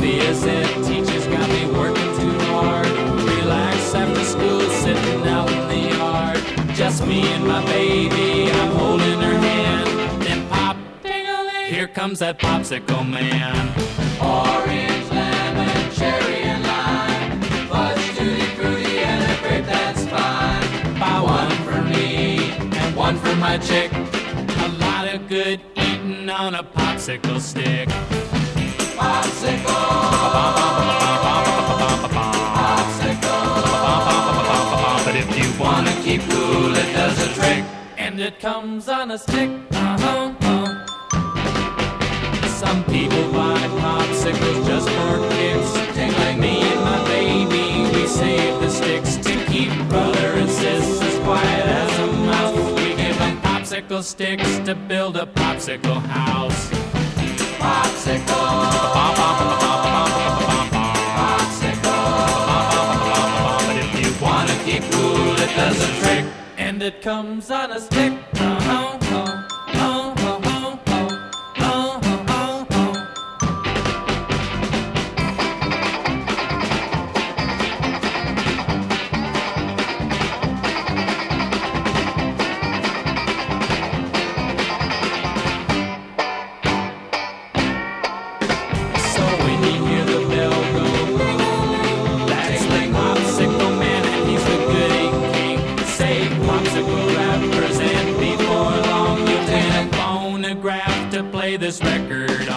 is it? Teachers got me working too hard. Relax after school, sitting out in the yard. Just me and my baby, I'm holding her hand. Then pop, ding-a-ling, here comes that popsicle man. Orange, lemon, cherry, and lime. Fudge, tutti frutti, and a grape that's fine. Buy one for me and one for my chick. A lot of good eating on a popsicle stick. Popsicle, popsicle. But if you wanna keep cool, it does a trick, and it comes on a stick. Some people buy popsicles just for kicks. Like me and my baby, we save the sticks to keep brother and sisters quiet as a mouse. We give them popsicle sticks to build a popsicle house. Popsicle, popsicle. But if you wanna keep cool, it does a trick, and it comes on a stick. This record